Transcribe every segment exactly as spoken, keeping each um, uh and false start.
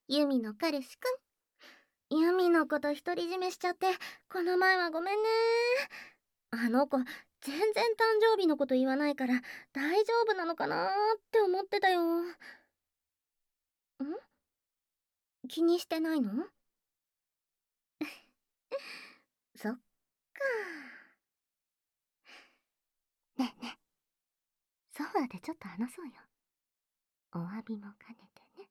ユミの彼氏くん。ユミのこと独り占めしちゃって、この前はごめんね。あの子、全然誕生日のこと言わないから、大丈夫なのかなーって思ってたよ。ん？気にしてないの？そっか。ねえねえ、ソファーでちょっと話そうよ。お詫びも兼ねてね。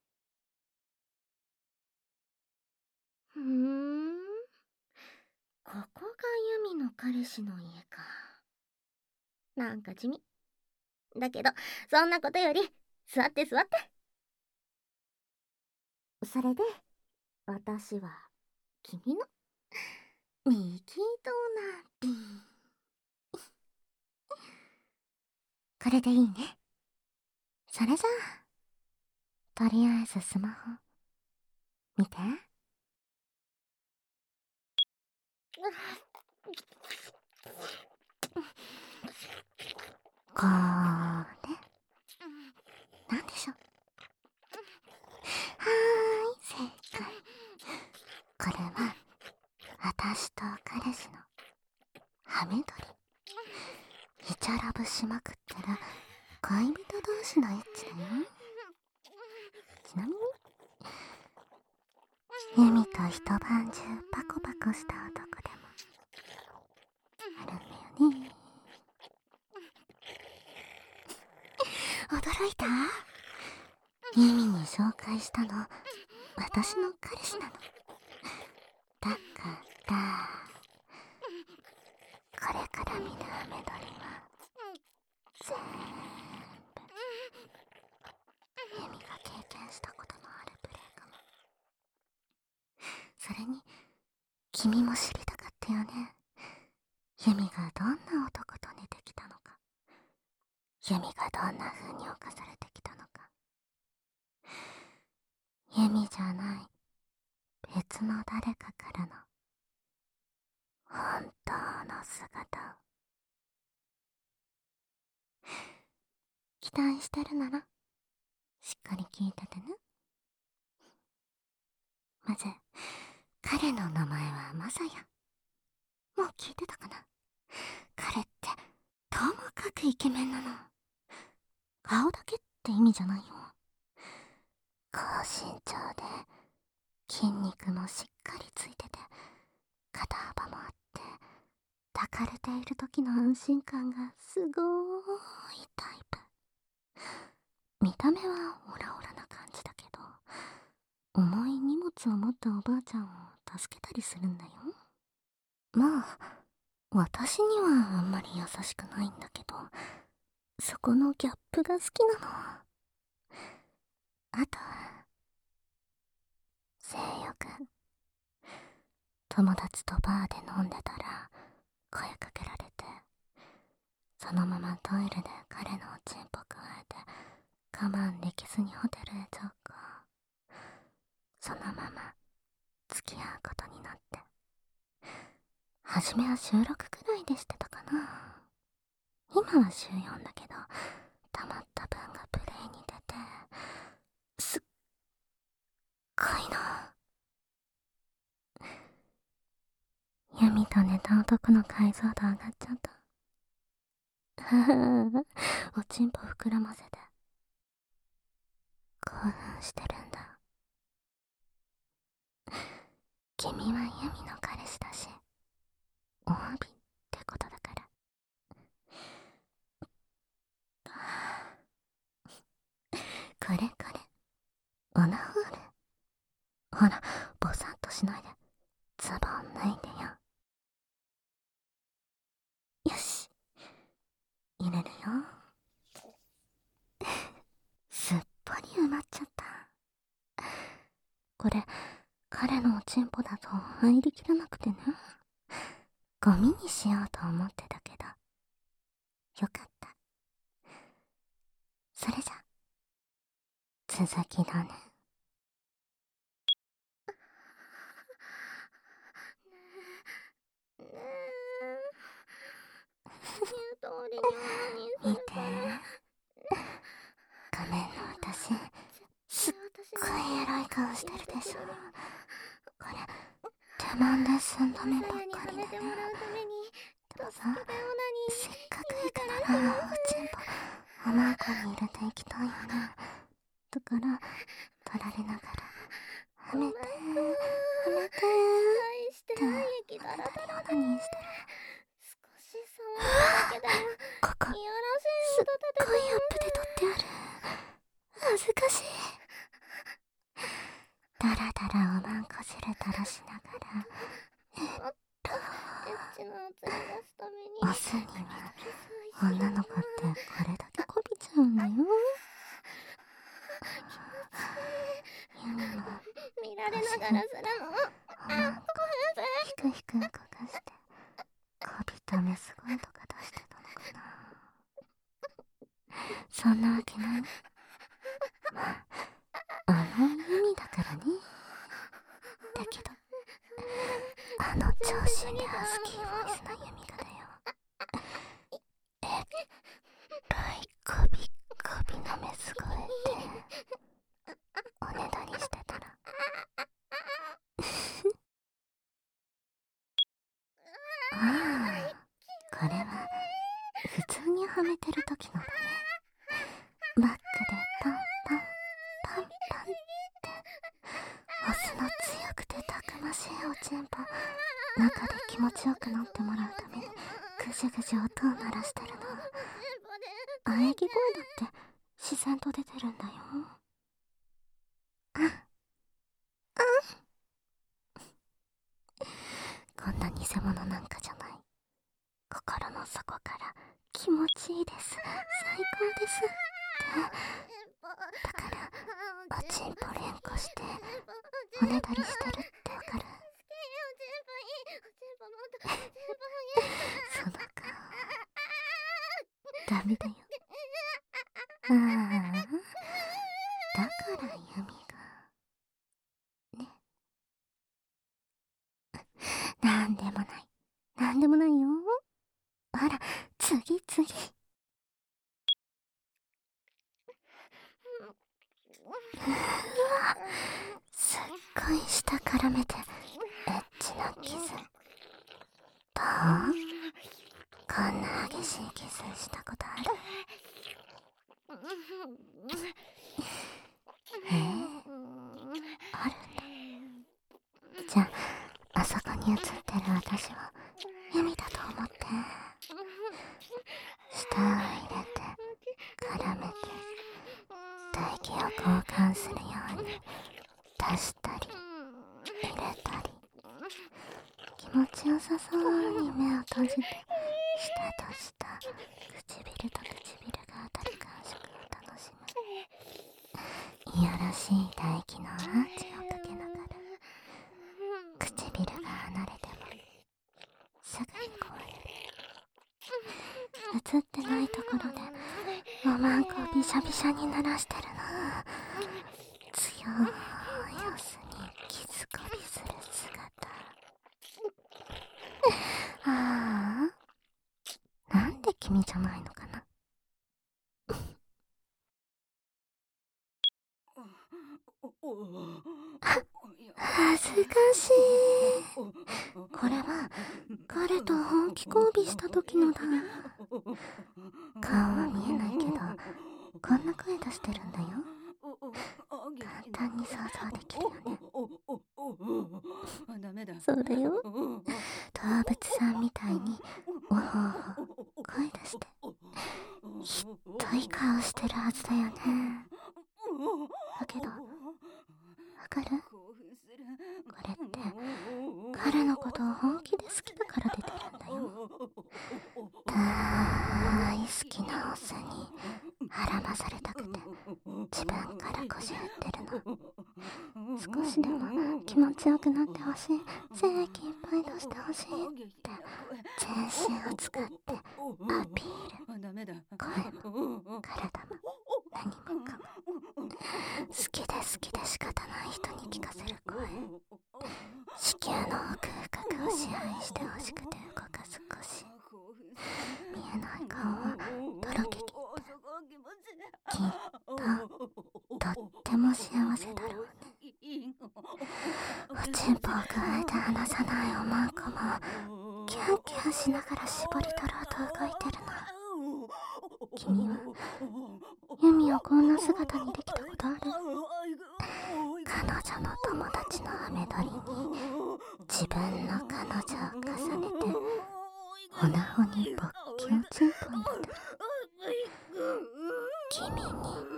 ふーん。ここがユミの彼氏の家か。なんか地味。だけど、そんなことより、座って座って。それで、私は、君の、ミキドナリン。これでいいね。それじゃあ、とりあえずスマホ、見て。これ、なんでしょう。はーい、正解。これは、私と彼氏の、ハメ撮り。イチャラブしまくってる、恋人同士のエッチだよ。ちなみに、ユミと一晩中パコパコした男でも、あるんだよね。驚いた？ユミに紹介したの、私の彼氏なの。だから、これから見るハメ撮りは、全部、ユミが経験したことのあるプレイかも。それに、君も知りたかったよね。ユミがどんな男と寝てきたのか。ユミがどんな風に侵されてきたのか。ユミじゃない、別の誰かからの、本当の姿を。期待してるなら、しっかり聞いててね。まず、彼の名前はマサヤ。もう聞いてたかな？彼って、ともかくイケメンなの。顔だけって意味じゃないよ。高身長で、筋肉もしっかりついてて、肩幅もあって、抱かれている時の安心感がすごーいタイプ。見た目はオラオラな感じだけど、重い荷物を持ったおばあちゃんを助けたりするんだよ。まあ、私にはあんまり優しくないんだけど、そこのギャップが好きなの。あとは、性欲。友達とバーで飲んでたら、声かけられて、そのままトイレで彼のおちんぽくわえて、我慢できずにホテルへ直行。そのまま、付き合うことになって。はじめは週ろくくらいでしてたかな。今は週よんだけど、溜まった分がプレイに出て、すっごいな。ユミと寝た男の解像度上がっちゃった。ははおちんぽ膨らませて、興奮してるんだ。君はユミの彼氏だし、お詫びってことだから。これこれ、オナホール。ほら、ぼさっとしないで、ズボン脱いでよ。よし、入れるよ。すっぽり埋まっちゃった。これ、彼のおちんぽだと入りきらなくてね。ゴミにしようと思ってたけど、よかった。それじゃ、続きだね。ねえ、ねえ、言う通りにオナニーするから。見て。画面の私、すっごいエロい顔してるでしょ。これ手間で寸止めばっかりでね。でもさ、せっかく行くならおちんぽおまんこに入れていきたいよね。だから取られながらはめてはめてっておねだりオナニーしてる。少し触るだけだよ。ここすっごいアップで撮ってある。恥ずかしい。だらだらおまんこ汁垂らしながらえっとオスには女の子ってこれだけこびちゃうんだよ。ユミも見られながらするのおまんこひくひく動かしてこびたメス声とか出してたのかな。そんなわけない。まああのユミだからね。だけどあの長身でハスキーボイスのユミがだよ。えっらいこびこびのメス声でおねだりしてたらああ、これは普通にはめてる時のだね。バックでパンパンパンパンってオスの強くてたくましいおちんぽ中で気持ちよくなってもらうためにぐじゅぐじゅ音を鳴らしてるの。喘ぎ声だって自然と出てるんだよ。ああこんな偽物なんかじゃない。心の底から気持ちいいです、最高ですってだからおちんぽ連呼しておねだりしてるってわかる？その顔ダメだよ。ああだからユミがね。なんでもないなんでもないよ。ほら次次。うわすっごい舌絡めてエッチなキス。どう？こんな激しいキスしたことある？えー、あるんだ。じゃああそこに映ってる私をユミだと思って舌を入れて絡めて唾液を交換するように出したり入れたり気持ちよさそうに目を閉じて舌と舌唇と唇が当たる感触を楽しむ。いやらしい唾液のアーチをかけながら唇が離れてもすぐに壊れる。映ってないところでおまんこをびしゃびしゃに濡らしてるの。強いオスにキスこびする姿。ああなんで君じゃないのかな。恥ずかしい。これは彼と本気交尾した時のだ。顔は見えないけどこんな声出してるんだよ。簡単に想像できるよね。そうだよ。動物さんみたいにおほおほ声出してひっどい顔してるはずだよね。だけどわかる？これって彼のことを本気で好きだから出てるんだよ。大好きなオスに孕まされたくて自分から腰振ってるの。少しでも気持ちよくなってほしい、精液いっぱい出してほしいって全身を使ってアピール。声も体も何もかも好きで好きで仕方ない人に聞かせる声。子宮の奥深くを支配してほしくて動かす腰。見えない顔はとろけきってきっととっても幸せだよ。 だろうね。おちんぽをくわえて離さないおまんこもキャンキャンしながら絞り取ろうと動いてるの。君はユミをこんな姿にできたことある？彼女の友達のハメ撮りに自分の彼女を重ねてオナホに勃起をチンポ入れてる。君に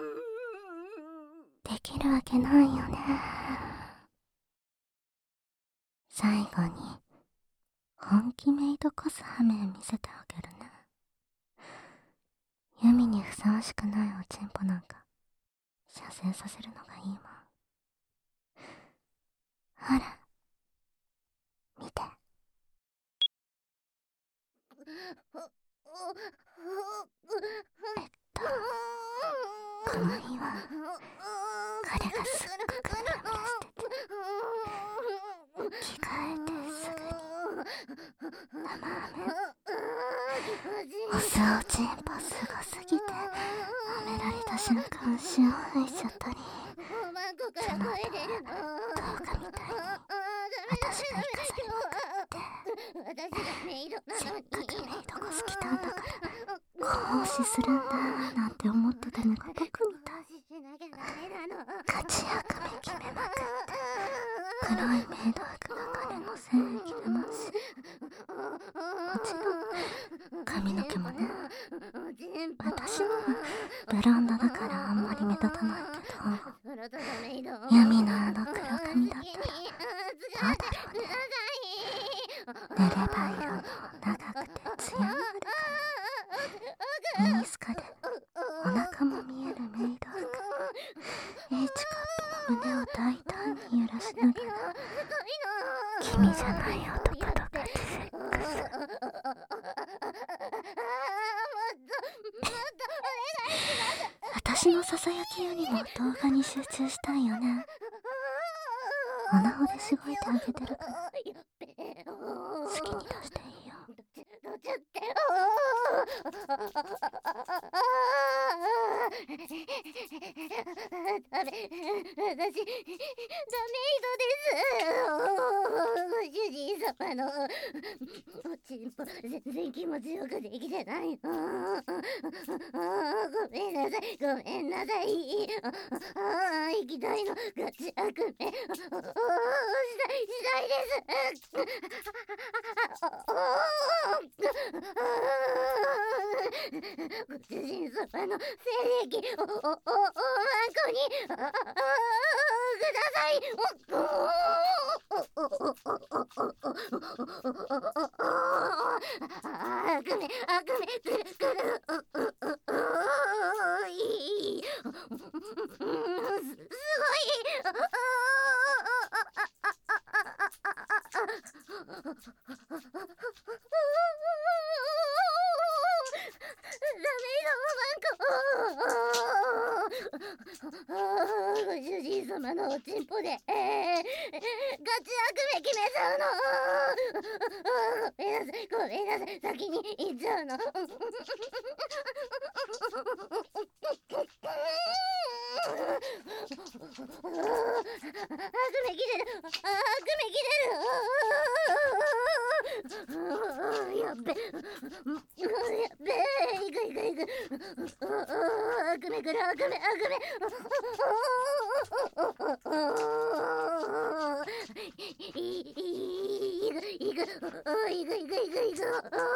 できるわけないよね。最後に本気メイドコスハメ見せてあげるね。ユミにふさわしくないおちんぽなんか射精させるのがいいもん。ほら見て。えっと可愛いわ。彼がすっごくムラムラしてて着替えてすぐに生ハメオスおちんぽすごすぎてはめられた瞬間潮吹いちゃったり、その後動画みたいに私が生かされまくってせっかくメイドコス来たんだからこうしするんだなんて思ってたのが僕みたい。ガチ悪夢決めまくって黒いメイド服が彼の精液出ますし、もちろん髪の毛もね。私はブロンドだからあんまり目立たないけど、闇のあの黒髪だったらどうだろうね。寝れば色の長くて艶のある髪、ミニスカでお腹も見えるメイド服、H カップの胸を大胆に揺らしながら君じゃない男とガチセックス。私のささやきよりも動画に集中したいよね。オナホでしごいてあげてるから好きに出していいよ。ダメ、私、ダメイドです。ご主人様のおちんぽ全然気持ちよくできてない。ごめんなさい、ごめんなさい。行きたいのガチ悪夢したいしたいです。ご主人様の精液おおおおまんこにください。あくめあくめくるくるいいすごい。ご主人様のおちんぽで、えー、ガチ悪夢決めちゃうの。ごめんなさい、ごめんなさい、先に行っちゃうの。悪夢切れる、悪夢切れる。やっべ、やっべ、いくいくいく。悪夢くる、悪夢、悪夢。いくいくいくいくいくいくいく。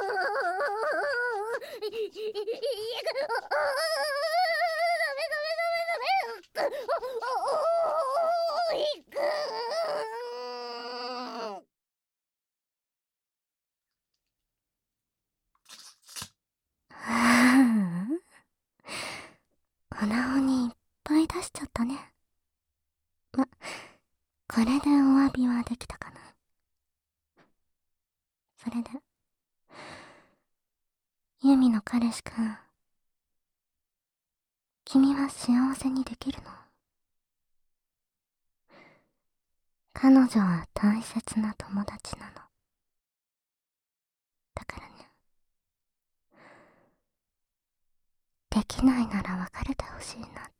オナホにいっぱい出しちゃったね。ま、これでお詫びはできたかな。それでユミの彼氏くん、君は幸せにできるの？彼女は大切な友達なの。だからね、できないなら別れてほしいなって